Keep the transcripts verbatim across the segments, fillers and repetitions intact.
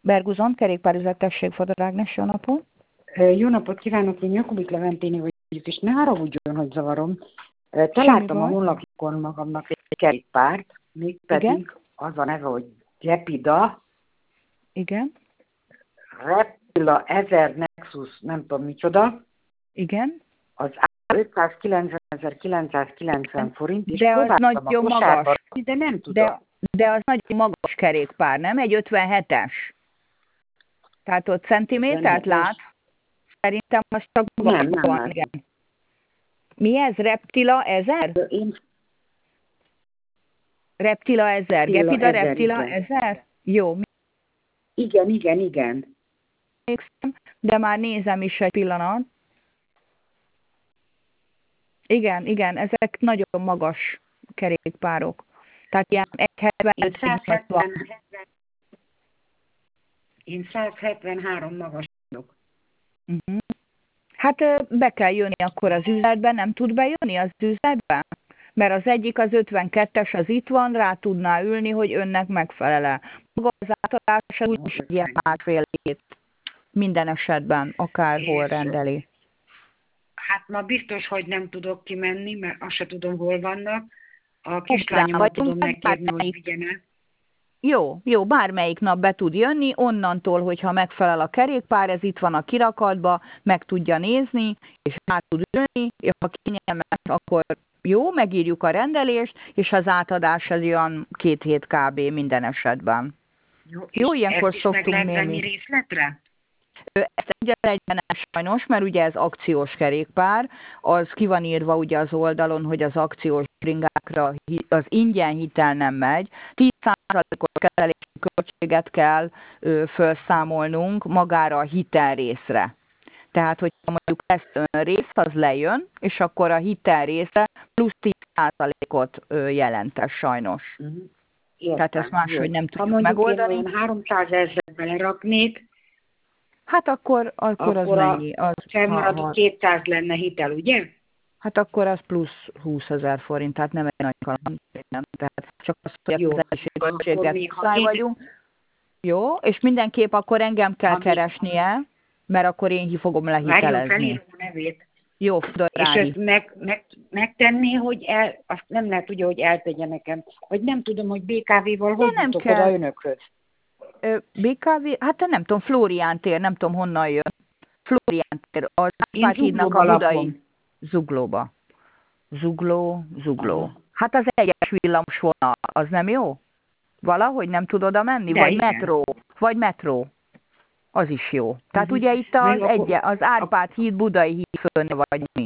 Berguzon, kerékpárüzlet, tessék, Fodor Ágnes, jó napot! Jó napot kívánok, én Jakubik Leventéni vagyok, és ne haragudjon, hogy zavarom. Találtam a honlapjukon magamnak egy kerékpárt, mégpedig igen? Az a neve, hogy Gepida. Igen. Reptila ezer Nexus, nem tudom micsoda. Igen. Az ötszázkilencvenezer-kilencszázkilencven forint, és de az próbáltam nagyon a kosárba, magas. de nem tudom. De, de az nagyon magas kerékpár, nem? Egy ötvenhetes. Tehát ott centimétert látsz? Szerintem az csak nem, nem van. Igen. Mi ez? Reptila ezer? Én... Reptila ezer. Gepida ezer, Reptila igen. ezer? Jó. Igen, igen, igen. De már nézem is egy pillanat. Igen, igen, ezek nagyon magas kerékpárok. Tehát ilyen egy hetven. Én száz hetvenhárom magas vagyok. Uh-huh. Hát be kell jönni akkor az üzletbe, nem tud bejönni az üzletbe? Mert az egyik, az ötvenkettes, az itt van, rá tudná ülni, hogy önnek megfelele. Maga az átadás az úgyis egy ilyen másfél hét. Minden esetben, akárhol rendeli. Hát ma biztos, hogy nem tudok kimenni, mert azt se tudom, hol vannak. A kislányomat tudom megkérni, hogy vigyen el. Jó, jó, bármelyik nap be tud jönni, onnantól, hogyha megfelel a kerékpár, ez itt van a kirakatba, meg tudja nézni, és át tud ülni, és ha kényelmes, akkor jó, megírjuk a rendelést, és az átadás az olyan két hét kb. Minden esetben. Jó, jó ilyenkor szoktunk némi. részletre? Ezt egyetlen egyben nem sajnos, mert ugye ez akciós kerékpár, az ki van írva ugye az oldalon, hogy az akciós bringákra az ingyen hitel nem megy. tíz százalékos kezelési költséget kell ö, felszámolnunk magára a hitel részre. Tehát, hogyha mondjuk lesz önrész, az lejön, és akkor a hitel része plusz tíz százalékot jelentes sajnos. Uh-huh. Tehát ezt máshogy nem tudjuk ha megoldani. Ha háromszázezret beleraknék, hát akkor, akkor, akkor az mennyi? Az felmaradó kétszáz lenne hitel, ugye? Hát akkor az plusz húszezer forint, tehát nem egy nagy kaland. Tehát csak az, hogy a kezeléséget muszáj vagyunk. Jó, és mindenképp akkor engem kell ha keresnie, mert akkor én fogom lehitelezni. Várjon, felírom a nevét. Jó, Dorári. És ezt meg, meg, megtenni, hogy el, azt nem lehet ugye, hogy eltegye nekem. Vagy nem tudom, hogy bé ká vé-val hogy jutok oda önökhöz. bé ká vé, hát nem tudom, Flórián tér, nem tudom honnan jön. Flórián tér, az Árpád hídnak a budai. Zuglóba. Zugló, Zugló. Aha. Hát az egyes villamos vonal, az nem jó? Valahogy nem tud oda menni? De vagy igen. metró, vagy metró. Az is jó. Tehát uh-huh. ugye itt az, egy, az Árpád híd, Budai híd fönn vagy mi?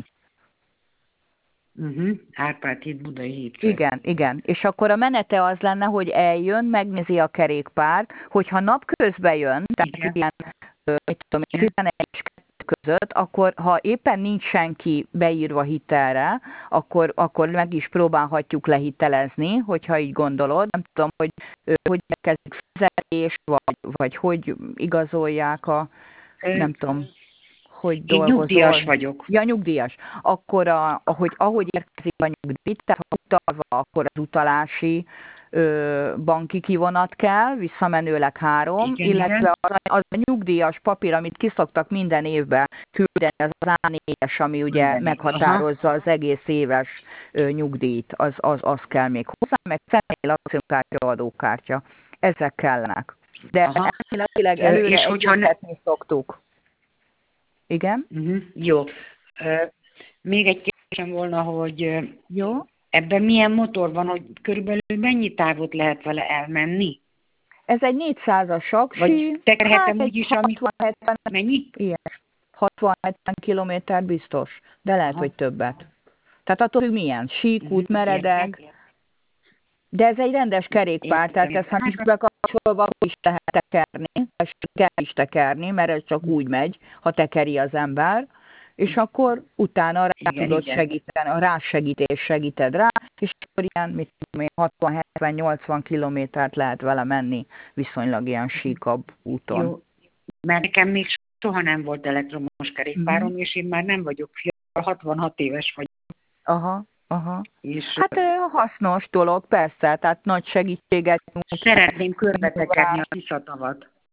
Uh-huh. Árpád híd, Budai híd fönn. Igen, igen. És akkor a menete az lenne, hogy eljön, megnézi a kerékpárt, hogyha napközben jön, tehát ilyen, mit tudom, tizenegy és között, akkor ha éppen nincs senki beírva hitelre, akkor, akkor meg is próbálhatjuk lehitelezni, hogyha így gondolod. Nem tudom, hogy hogy érkezik fizetés, vagy, vagy hogy igazolják a, nem tudom, hogy dolgozol. Én nyugdíjas vagyok. Ja, nyugdíjas. Akkor, a, ahogy, ahogy érkezik a nyugdíj, tehát ha utalva, akkor az utalási ö, banki kivonat kell, visszamenőleg három, igen, illetve az, az a nyugdíjas papír, amit kiszoktak minden évben küldeni, az az á négyes, ami ugye minden meghatározza aha. az egész éves ö, nyugdíjt, az, az, az kell még hozzá, meg személyi lakcímkártya, adókártya. Ezek kellenek. De elméletileg előre egyeztetni ne... szoktuk. Igen? Uh-huh. Jó. Uh, még egy kérdésem volna, hogy uh, jó. Ebben milyen motor van, hogy körülbelül mennyi távot lehet vele elmenni? Ez egy négyszázas aksi. Vagy tekerhetem hát úgyis, ami... hatvan-hetven, mennyi? Igen. hatvan-hetven kilométer biztos, de lehet, aha. hogy többet. Tehát attól, hogy milyen, síkút, meredek. De ez egy rendes kerékpár, tehát ezt ha nincs bekapcsolva, akkor is lehet tekerni, és kell is tekerni, mert ez csak úgy megy, ha tekeri az ember, és akkor utána rá igen, tudod igen. segíteni, a rásegítés segíted rá, és akkor ilyen, mit tudom én, hatvan-hetven-nyolcvan kilométert lehet vele menni, viszonylag ilyen síkabb úton. Jó, mert nekem még soha nem volt elektromos kerékpárom, mm-hmm. és én már nem vagyok fiatal, hatvanhat éves vagyok. Aha. Aha. És hát hasznos dolog, persze, tehát nagy segítséget nyújt. Szeretném körbetekerni a Tiszatavat.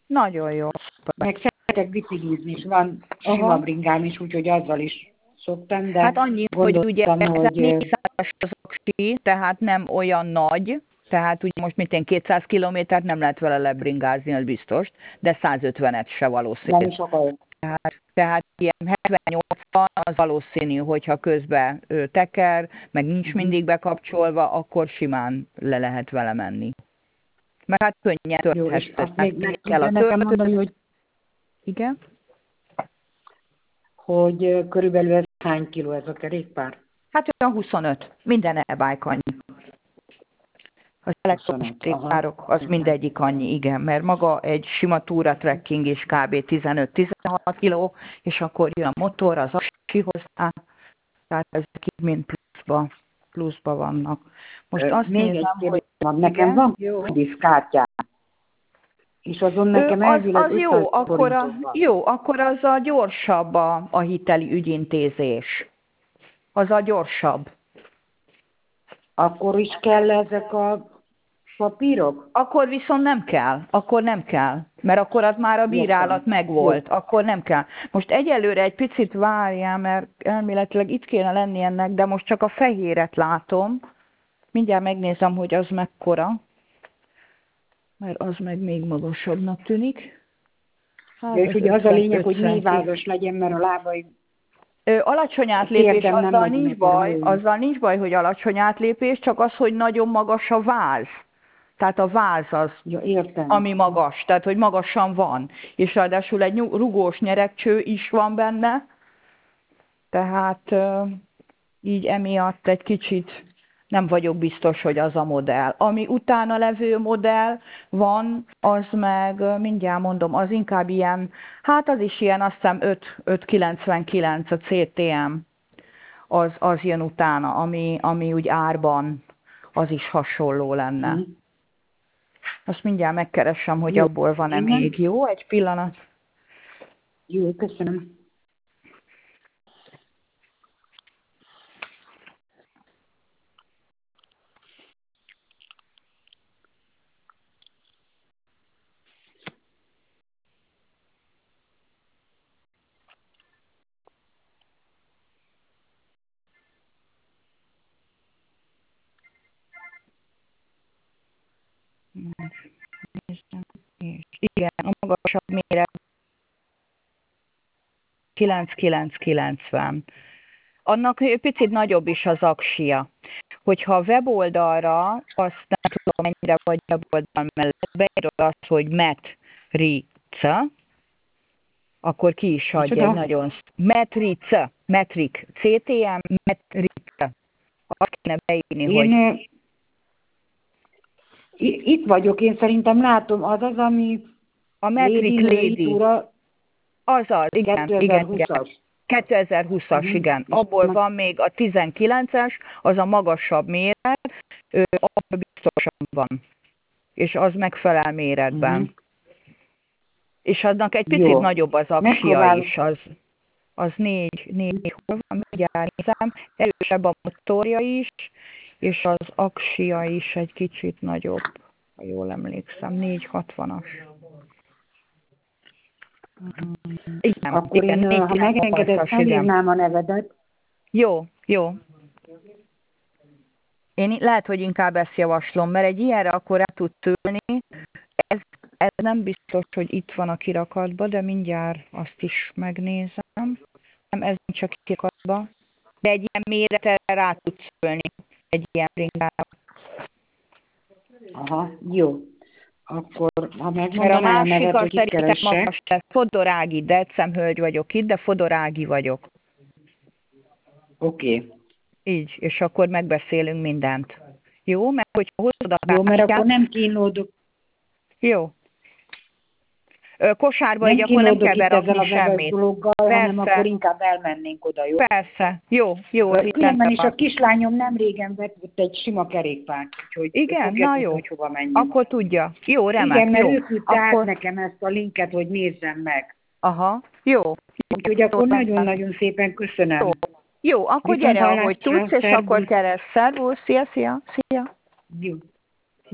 Nagyon jó. Meg szeretek biciklizni, és van Aha. sima bringám is, úgyhogy azzal is szoktam, de Hát annyi, hogy ugye gondoltam, hogy... négyszázas az aksi, tehát nem olyan nagy, tehát ugye most mint én kétszáz kilométert nem lehet vele lebringázni, az biztos, de százötvenet se valószínű. Nem is akar. Tehát, tehát ilyen hetven-nyolcvan az valószínű, hogyha közben ő teker, meg nincs mindig bekapcsolva, akkor simán le lehet vele menni. Mert hát könnyen Jó, és tölthető. azt még meg kell a nekem mondani, hogy, Igen? hogy ö, körülbelül ez hány kiló ez a kerékpár? Hát olyan huszonöt. Minden e-bike annyi. Az elektromos kerékpárok, az mindegyik annyi, igen, mert maga egy sima túra trekking is kb. tizenöt-tizenhat kiló, és akkor jön a motor, az aksi hozzá, tehát ezek így mind pluszba, pluszba vannak. Most Ö, azt még nézem, egy hogy van, nekem van diszkártyám, és azon nekem Ö, az, elvileg az jó, akkor a, forintom van. jó, akkor az a gyorsabb a, a hiteli ügyintézés. Az a gyorsabb. Akkor is kell ezek a papírok? Akkor viszont nem kell, akkor nem kell, mert akkor az már a bírálat megvolt, akkor nem kell. Most egyelőre egy picit várjál, mert elméletileg itt kéne lenni ennek, de most csak a fehéret látom. Mindjárt megnézem, hogy az mekkora, mert az meg még magasabbnak tűnik. Hát Ja, és ugye az a lényeg, hogy ötven névázas legyen, mert a lábai... Ö, alacsony átlépés, Térdem nem azzal megy nincs meg, baj, nagyon. azzal nincs baj, hogy alacsony átlépés, csak az, hogy nagyon magas a váz. Tehát a váz az, Ja, értem. ami magas, tehát hogy magasan van. És ráadásul egy nyug- rugós nyeregcső is van benne, tehát ö, így emiatt egy kicsit nem vagyok biztos, hogy az a modell. Ami utána levő modell van, az meg, ö, mindjárt mondom, az inkább ilyen, hát az is ilyen, azt hiszem öt kilencvenkilenc a cé té em, az, az jön utána, ami, ami úgy árban az is hasonló lenne. Hm. Azt mindjárt megkeresem, hogy Jó. abból van-e Én nem- még. Jó, egy pillanat. Jó, köszönöm. Igen, a magasabb méret kilenc-kilenc-kilencven. Annak egy picit nagyobb is az aksia. Hogyha a weboldalra, azt nem tudom mennyire vagy weboldal mellett, beírod azt, hogy Metrica, akkor ki is adja Micsoda? egy nagyon... Metrica, Metrik, cé té em, Metrica. Azt kéne beírni, Én hogy... ö, i- itt vagyok, én szerintem látom, az az, ami A Metric Lady. Túra Azaz, igen, igen, igen. kétezer-húszas. kétezer-húszas, Mhm. igen. És Abból meg- van még a tizenkilences, az a magasabb méret, ő, abból biztosan van. És az megfelel méretben. Mhm. És aznak egy picit Jó. nagyobb az aksia Megpróbálom. is, az, az négy, négy, hol van, mindjárt nézem, erősebb a motorja is, és az aksia is egy kicsit nagyobb, ha jól emlékszem, négy hatvanas. Igen, Akkor igen, én, ö, ha megengeded, négyszáznyolcas, igen. felírnám a nevedet. Jó, jó. Én lehet, hogy inkább ezt javaslom, mert egy ilyenre akkor el tud ülni. Ez, ez nem biztos, hogy itt van a kirakatban, de mindjárt azt is megnézem. Nem, ez nincs a kirakatban. De egy ilyen méretre rá tudsz ülni. Egy ilyen bringára. Aha, jó. Akkor, ha Mert a megmondaná a másik nevet, az hogy szerintem kikeressek. magas lesz. Fodorági, Decemhölgy vagyok itt, de Fodorági vagyok. Oké. Okay. Így, és akkor megbeszélünk mindent. Jó? Mert hogyha hozod a Jó, mert kártyát- akkor nem kínlódok. Jó. Ö, Kosárba Nem így akkor nem kínlódok kell itt ezzel berakni a webes semmit. dologgal, hanem Persze. akkor inkább elmennénk oda, jó? Persze. Jó, jó. az így Különben is rendben a van. kislányom nem régen vett ott egy sima kerékpárt, úgyhogy Igen, fogja na tudni, jó. hogy hova menjünk. Akkor tudja. Jó, remek. Igen, mert jó. ő küldte át Akkor, nekem ezt a linket, hogy nézzem meg. aha, jó. Úgyhogy akkor nagyon-nagyon szépen köszönöm. Jó, jó akkor Viszont gyere, hallásra, ahogy tudsz, és szervusz. akkor keres. Szervusz, szia, szia, szia. Jó.